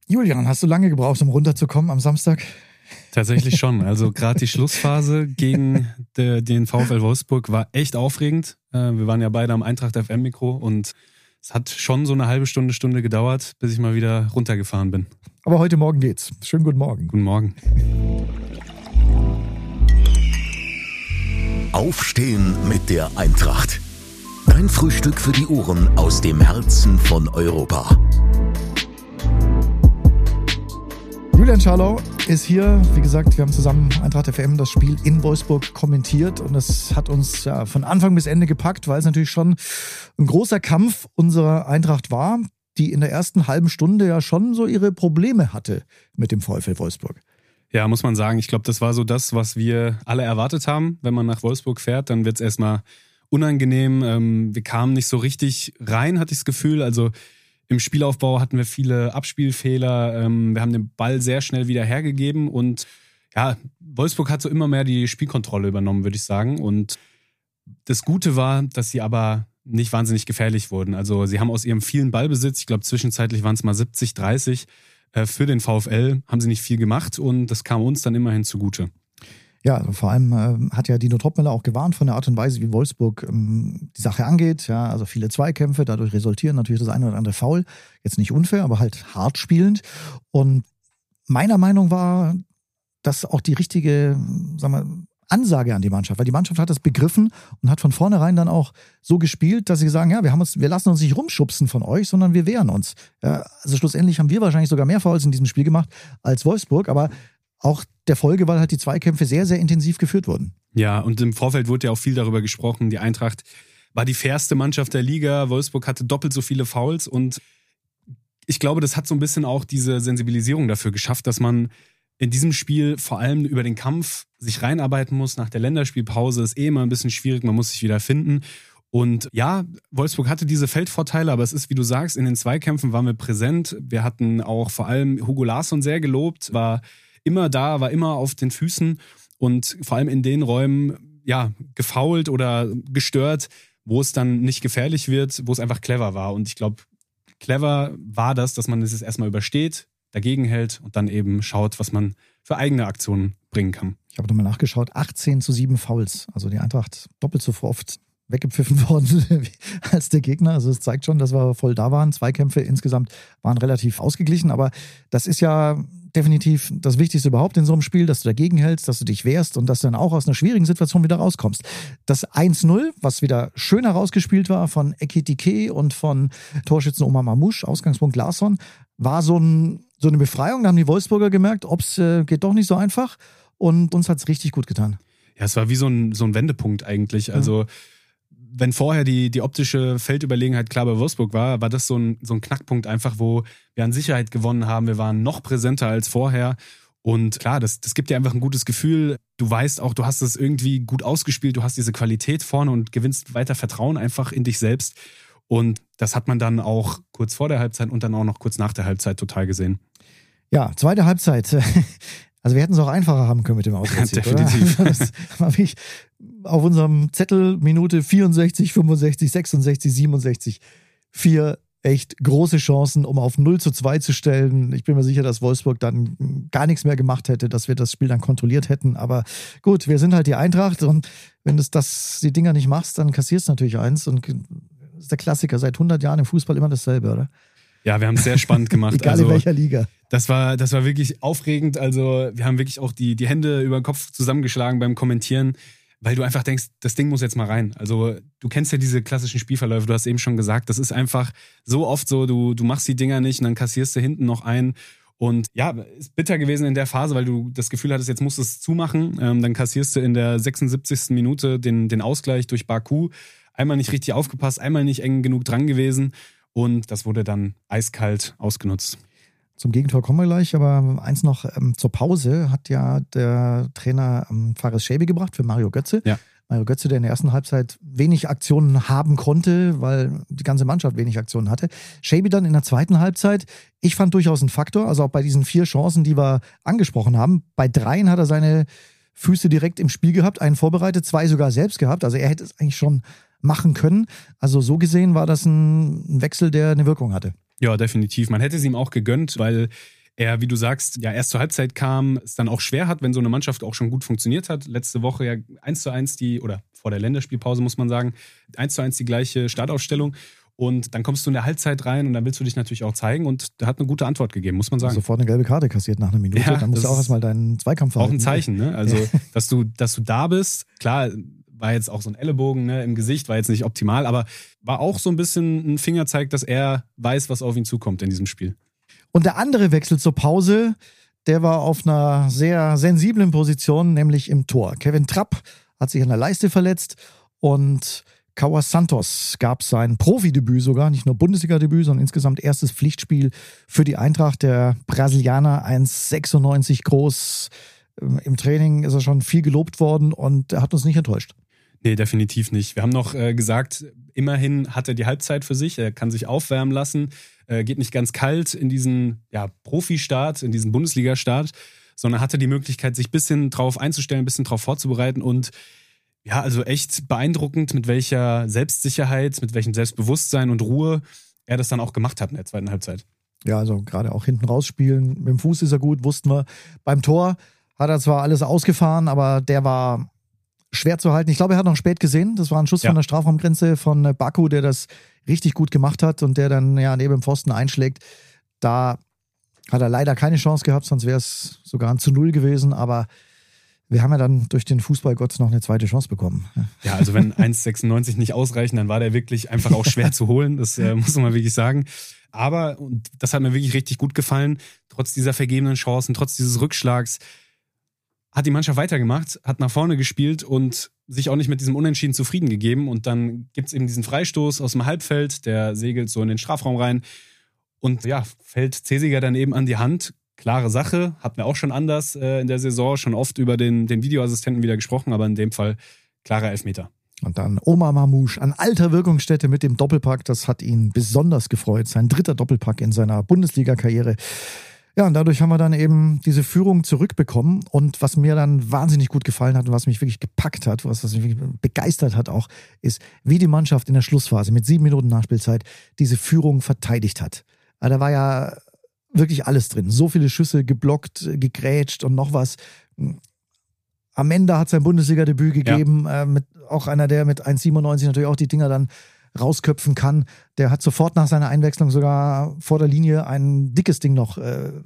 Julian, hast du lange gebraucht, um runterzukommen am Samstag? Tatsächlich schon. Also gerade die Schlussphase gegen den VfL Wolfsburg war echt aufregend. Wir waren ja beide am Eintracht FM Mikro und es hat schon so eine halbe Stunde gedauert, bis ich mal wieder runtergefahren bin. Aber heute Morgen geht's. Schönen guten Morgen. Guten Morgen. Aufstehen mit der Eintracht. Dein Frühstück für die Ohren aus dem Herzen von Europa. Julian Scharlau ist hier. Wie gesagt, wir haben zusammen Eintracht FM das Spiel in Wolfsburg kommentiert und das hat uns ja von Anfang bis Ende gepackt, weil es natürlich schon ein großer Kampf unserer Eintracht war, die in der ersten halben Stunde ja schon so ihre Probleme hatte mit dem VfL Wolfsburg. Ja, muss man sagen. Ich glaube, das war so das, was wir alle erwartet haben. Wenn man nach Wolfsburg fährt, dann wird es erstmal unangenehm. Wir kamen nicht so richtig rein, hatte ich das Gefühl. Also im Spielaufbau hatten wir viele Abspielfehler. Wir haben den Ball sehr schnell wieder hergegeben und ja, Wolfsburg hat so immer mehr die Spielkontrolle übernommen, würde ich sagen. Und das Gute war, dass sie aber nicht wahnsinnig gefährlich wurden. Also sie haben aus ihrem vielen Ballbesitz, ich glaube zwischenzeitlich waren es mal 70-30, für den VfL haben sie nicht viel gemacht und das kam uns dann immerhin zugute. Ja, vor allem hat ja Dino Topmöller auch gewarnt von der Art und Weise, wie Wolfsburg die Sache angeht. Ja, also viele Zweikämpfe, dadurch resultieren natürlich das eine oder andere Foul. Jetzt nicht unfair, aber halt hart spielend. Und meiner Meinung war, dass auch die richtige, sagen wir, Ansage an die Mannschaft, weil die Mannschaft hat das begriffen und hat von vornherein dann auch so gespielt, dass sie sagen, ja, wir lassen uns nicht rumschubsen von euch, sondern wir wehren uns. Ja, also schlussendlich haben wir wahrscheinlich sogar mehr Fouls in diesem Spiel gemacht als Wolfsburg, aber auch der Folge, weil halt die Zweikämpfe sehr, sehr intensiv geführt wurden. Ja, und im Vorfeld wurde ja auch viel darüber gesprochen, die Eintracht war die fairste Mannschaft der Liga, Wolfsburg hatte doppelt so viele Fouls und ich glaube, das hat so ein bisschen auch diese Sensibilisierung dafür geschafft, dass man in diesem Spiel vor allem über den Kampf sich reinarbeiten muss. Nach der Länderspielpause ist immer ein bisschen schwierig, man muss sich wieder finden. Und ja, Wolfsburg hatte diese Feldvorteile, aber es ist, wie du sagst, in den Zweikämpfen waren wir präsent. Wir hatten auch vor allem Hugo Larsson sehr gelobt, war immer da, war immer auf den Füßen und vor allem in den Räumen, ja, gefoult oder gestört, wo es dann nicht gefährlich wird, wo es einfach clever war. Und ich glaube, clever war das, dass man es erstmal übersteht, dagegen hält und dann eben schaut, was man für eigene Aktionen bringen kann. Ich habe nochmal nachgeschaut, 18-7 Fouls. Also die Eintracht doppelt so oft weggepfiffen worden als der Gegner. Also es zeigt schon, dass wir voll da waren. Zweikämpfe insgesamt waren relativ ausgeglichen, aber das ist ja definitiv das Wichtigste überhaupt in so einem Spiel, dass du dagegen hältst, dass du dich wehrst und dass du dann auch aus einer schwierigen Situation wieder rauskommst. Das 1-0, was wieder schön herausgespielt war von Ekitike und von Torschützen Omar Mamouche, Ausgangspunkt Larsson, war so eine Befreiung. Da haben die Wolfsburger gemerkt, geht doch nicht so einfach und uns hat es richtig gut getan. Ja, es war wie so ein Wendepunkt eigentlich. Also wenn vorher die optische Feldüberlegenheit klar bei Wolfsburg war das so ein Knackpunkt einfach, wo wir an Sicherheit gewonnen haben. Wir waren noch präsenter als vorher. Und klar, das gibt dir einfach ein gutes Gefühl. Du weißt auch, du hast es irgendwie gut ausgespielt. Du hast diese Qualität vorne und gewinnst weiter Vertrauen einfach in dich selbst. Und das hat man dann auch kurz vor der Halbzeit und dann auch noch kurz nach der Halbzeit total gesehen. Ja, zweite Halbzeit. Also wir hätten es auch einfacher haben können mit dem Auswärtssieg, definitiv. Oder? Das habe ich auf unserem Zettel Minute 64, 65, 66, 67. 4 echt große Chancen, um auf 0-2 zu stellen. Ich bin mir sicher, dass Wolfsburg dann gar nichts mehr gemacht hätte, dass wir das Spiel dann kontrolliert hätten. Aber gut, wir sind halt die Eintracht und wenn du die Dinger nicht machst, dann kassierst du natürlich eins. Und das ist der Klassiker, seit 100 Jahren im Fußball immer dasselbe, oder? Ja, wir haben es sehr spannend gemacht. Egal in welcher Liga. Das war wirklich aufregend. Also wir haben wirklich auch die Hände über den Kopf zusammengeschlagen beim Kommentieren, weil du einfach denkst, das Ding muss jetzt mal rein. Also du kennst ja diese klassischen Spielverläufe, du hast eben schon gesagt, das ist einfach so oft so, du machst die Dinger nicht und dann kassierst du hinten noch ein. Und ja, ist bitter gewesen in der Phase, weil du das Gefühl hattest, jetzt musst du es zumachen. Dann kassierst du in der 76. Minute den Ausgleich durch Baku. Einmal nicht richtig aufgepasst, einmal nicht eng genug dran gewesen. Und das wurde dann eiskalt ausgenutzt. Zum Gegentor kommen wir gleich, aber eins noch, zur Pause hat ja der Trainer Fares Schäbi gebracht für Mario Götze. Ja. Mario Götze, der in der ersten Halbzeit wenig Aktionen haben konnte, weil die ganze Mannschaft wenig Aktionen hatte. Schäbi dann in der zweiten Halbzeit, ich fand durchaus ein Faktor, also auch bei diesen 4 Chancen, die wir angesprochen haben. Bei 3 hat er seine Füße direkt im Spiel gehabt, einen vorbereitet, 2 sogar selbst gehabt. Also er hätte es eigentlich schon machen können. Also so gesehen war das ein Wechsel, der eine Wirkung hatte. Ja, definitiv. Man hätte es ihm auch gegönnt, weil er, wie du sagst, ja erst zur Halbzeit kam, es dann auch schwer hat, wenn so eine Mannschaft auch schon gut funktioniert hat. Letzte Woche ja 1:1 oder vor der Länderspielpause muss man sagen, 1:1 die gleiche Startaufstellung. Und dann kommst du in der Halbzeit rein und dann willst du dich natürlich auch zeigen und er hat eine gute Antwort gegeben, muss man sagen. Sofort eine gelbe Karte kassiert nach einer Minute, ja, dann musst du auch erstmal deinen Zweikampf halten. Auch ein Zeichen, ne? Also, dass du da bist, klar, war jetzt auch so ein Ellenbogen, ne, im Gesicht, war jetzt nicht optimal, aber war auch so ein bisschen ein Fingerzeig, dass er weiß, was auf ihn zukommt in diesem Spiel. Und der andere Wechsel zur Pause, der war auf einer sehr sensiblen Position, nämlich im Tor. Kevin Trapp hat sich an der Leiste verletzt und Cauã Santos gab sein Profidebüt sogar, nicht nur Bundesliga-Debüt, sondern insgesamt erstes Pflichtspiel für die Eintracht. Der Brasilianer, 1,96 groß. Im Training ist er schon viel gelobt worden und er hat uns nicht enttäuscht. Nee, definitiv nicht. Wir haben noch gesagt, immerhin hat er die Halbzeit für sich, er kann sich aufwärmen lassen, geht nicht ganz kalt in diesen Profi-Start, in diesen Bundesliga-Start, sondern hatte die Möglichkeit, sich ein bisschen drauf einzustellen, ein bisschen drauf vorzubereiten und ja, also echt beeindruckend, mit welcher Selbstsicherheit, mit welchem Selbstbewusstsein und Ruhe er das dann auch gemacht hat in der zweiten Halbzeit. Ja, also gerade auch hinten rausspielen, mit dem Fuß ist er gut, wussten wir. Beim Tor hat er zwar alles ausgefahren, aber der war schwer zu halten. Ich glaube, er hat noch spät gesehen. Das war ein Schuss von der Strafraumgrenze von Baku, der das richtig gut gemacht hat und der dann neben dem Pfosten einschlägt. Da hat er leider keine Chance gehabt, sonst wäre es sogar ein 0 gewesen, aber wir haben ja dann durch den Fußballgott noch eine zweite Chance bekommen. Ja, also wenn 1,96 nicht ausreichen, dann war der wirklich einfach auch schwer zu holen. Das muss man wirklich sagen. Aber, und das hat mir wirklich richtig gut gefallen, trotz dieser vergebenen Chancen, trotz dieses Rückschlags, hat die Mannschaft weitergemacht, hat nach vorne gespielt und sich auch nicht mit diesem Unentschieden zufrieden gegeben. Und dann gibt es eben diesen Freistoß aus dem Halbfeld, der segelt so in den Strafraum rein. Und ja, fällt Cesiger dann eben an die Hand. Klare Sache, hatten wir auch schon anders in der Saison, schon oft über den Videoassistenten wieder gesprochen, aber in dem Fall klarer Elfmeter. Und dann Omar Mamouche an alter Wirkungsstätte mit dem Doppelpack, das hat ihn besonders gefreut. Sein 3. Doppelpack in seiner Bundesliga-Karriere. Ja, und dadurch haben wir dann eben diese Führung zurückbekommen. Und was mir dann wahnsinnig gut gefallen hat und was mich wirklich gepackt hat, was mich wirklich begeistert hat auch, ist, wie die Mannschaft in der Schlussphase mit 7 Minuten Nachspielzeit diese Führung verteidigt hat. Also da war ja wirklich alles drin. So viele Schüsse geblockt, gegrätscht und noch was. Am Ende hat sein Bundesliga-Debüt gegeben, mit auch einer, der mit 1,97 natürlich auch die Dinger dann rausköpfen kann. Der hat sofort nach seiner Einwechslung sogar vor der Linie ein dickes Ding noch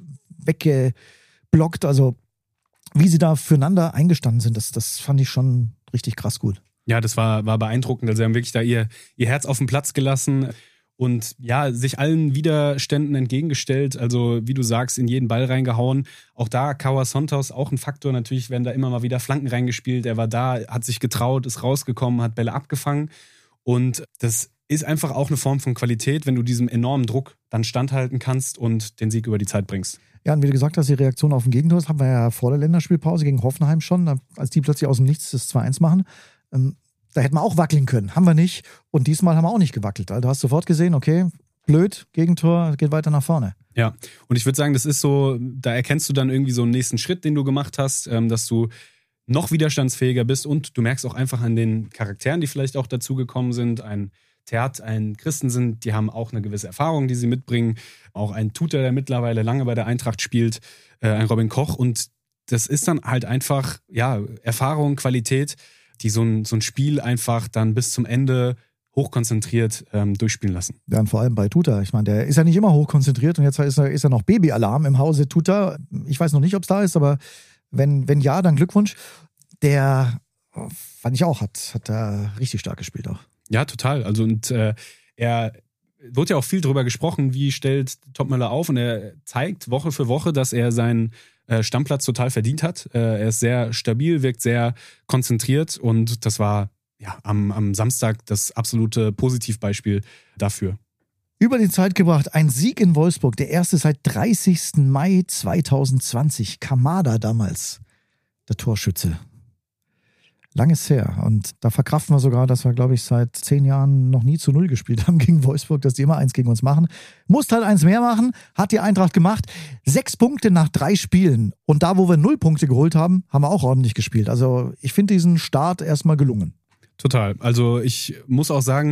weggeblockt. Also wie sie da füreinander eingestanden sind, das fand ich schon richtig krass gut. Ja, das war beeindruckend. Also sie haben wirklich da ihr Herz auf den Platz gelassen. Und ja, sich allen Widerständen entgegengestellt, also wie du sagst, in jeden Ball reingehauen. Auch da Cauã Santos, auch ein Faktor, natürlich werden da immer mal wieder Flanken reingespielt. Er war da, hat sich getraut, ist rausgekommen, hat Bälle abgefangen. Und das ist einfach auch eine Form von Qualität, wenn du diesem enormen Druck dann standhalten kannst und den Sieg über die Zeit bringst. Ja, und wie du gesagt hast, die Reaktion auf den Gegentor, das haben wir ja vor der Länderspielpause gegen Hoffenheim schon, als die plötzlich aus dem Nichts das 2-1 machen. Da hätten wir auch wackeln können. Haben wir nicht. Und diesmal haben wir auch nicht gewackelt. Also du hast sofort gesehen, okay, blöd, Gegentor, geht weiter nach vorne. Ja, und ich würde sagen, das ist so, da erkennst du dann irgendwie so einen nächsten Schritt, den du gemacht hast, dass du noch widerstandsfähiger bist und du merkst auch einfach an den Charakteren, die vielleicht auch dazugekommen sind. Ein Theat, ein Christensen, die haben auch eine gewisse Erfahrung, die sie mitbringen. Auch ein Tuta, der mittlerweile lange bei der Eintracht spielt, ein Robin Koch. Und das ist dann halt einfach, ja, Erfahrung, Qualität, die so ein Spiel einfach dann bis zum Ende hochkonzentriert durchspielen lassen. Ja, und vor allem bei Tuta. Ich meine, der ist ja nicht immer hochkonzentriert und jetzt ist er noch Babyalarm im Hause Tuta. Ich weiß noch nicht, ob es da ist, aber wenn ja, dann Glückwunsch. Der, fand ich auch, hat da richtig stark gespielt auch. Ja, total. Also und er wird ja auch viel drüber gesprochen, wie stellt Topmöller auf und er zeigt Woche für Woche, dass er seinen Stammplatz total verdient hat. Er ist sehr stabil, wirkt sehr konzentriert und das war ja am Samstag das absolute Positivbeispiel dafür. Über die Zeit gebracht, ein Sieg in Wolfsburg, der erste seit 30. Mai 2020. Kamada damals, der Torschütze. Langes her. Und da verkraften wir sogar, dass wir, glaube ich, seit 10 Jahren noch nie zu 0 gespielt haben gegen Wolfsburg, dass die immer 1 gegen uns machen. Musst halt 1 mehr machen, hat die Eintracht gemacht. 6 Punkte nach 3 Spielen. Und da, wo wir 0 Punkte geholt haben, haben wir auch ordentlich gespielt. Also ich finde diesen Start erstmal gelungen. Total. Also ich muss auch sagen,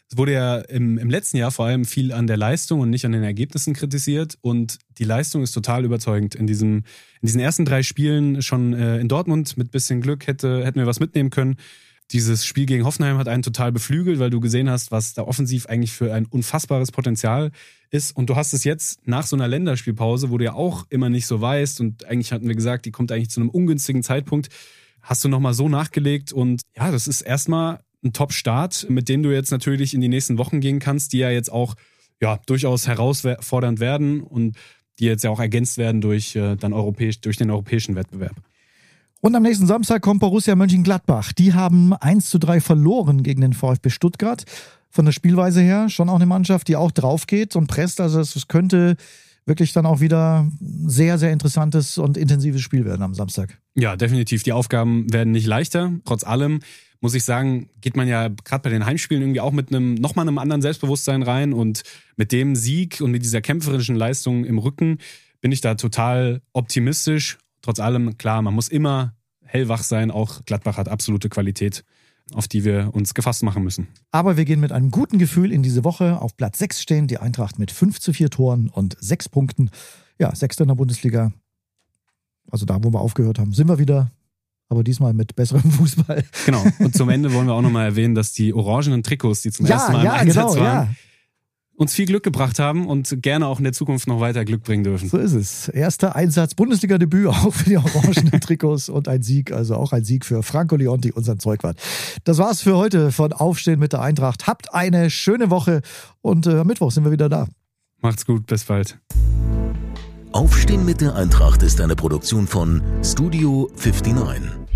Es wurde ja im letzten Jahr vor allem viel an der Leistung und nicht an den Ergebnissen kritisiert. Und die Leistung ist total überzeugend. In diesen ersten 3 Spielen schon in Dortmund mit bisschen Glück hätten wir was mitnehmen können. Dieses Spiel gegen Hoffenheim hat einen total beflügelt, weil du gesehen hast, was da offensiv eigentlich für ein unfassbares Potenzial ist. Und du hast es jetzt nach so einer Länderspielpause, wo du ja auch immer nicht so weißt und eigentlich hatten wir gesagt, die kommt eigentlich zu einem ungünstigen Zeitpunkt, hast du nochmal so nachgelegt und ja, das ist erstmal ein Top-Start, mit dem du jetzt natürlich in die nächsten Wochen gehen kannst, die ja jetzt auch durchaus herausfordernd werden und die jetzt ja auch ergänzt werden durch den europäischen Wettbewerb. Und am nächsten Samstag kommt Borussia Mönchengladbach. Die haben 1:3 verloren gegen den VfB Stuttgart. Von der Spielweise her schon auch eine Mannschaft, die auch drauf geht und presst. Also es könnte wirklich dann auch wieder ein sehr, sehr interessantes und intensives Spiel werden am Samstag. Ja, definitiv. Die Aufgaben werden nicht leichter. Trotz allem muss ich sagen, geht man ja gerade bei den Heimspielen irgendwie auch mit nochmal einem anderen Selbstbewusstsein rein. Und mit dem Sieg und mit dieser kämpferischen Leistung im Rücken bin ich da total optimistisch. Trotz allem, klar, man muss immer hellwach sein. Auch Gladbach hat absolute Qualität, auf die wir uns gefasst machen müssen. Aber wir gehen mit einem guten Gefühl in diese Woche. Auf Platz 6 stehen die Eintracht mit 5:4 Toren und 6 Punkten. Ja, 6. in der Bundesliga. Also da, wo wir aufgehört haben, sind wir wieder. Aber diesmal mit besserem Fußball. Genau. Und zum Ende wollen wir auch nochmal erwähnen, dass die orangenen Trikots, die zum ersten Mal im Einsatz waren, uns viel Glück gebracht haben und gerne auch in der Zukunft noch weiter Glück bringen dürfen. So ist es. Erster Einsatz, Bundesliga-Debüt auch für die orangenen Trikots und ein Sieg, also auch ein Sieg für Franco Leonti, unseren Zeugwart. Das war's für heute von Aufstehen mit der Eintracht. Habt eine schöne Woche und am Mittwoch sind wir wieder da. Macht's gut, bis bald. Aufstehen mit der Eintracht ist eine Produktion von Studio 59.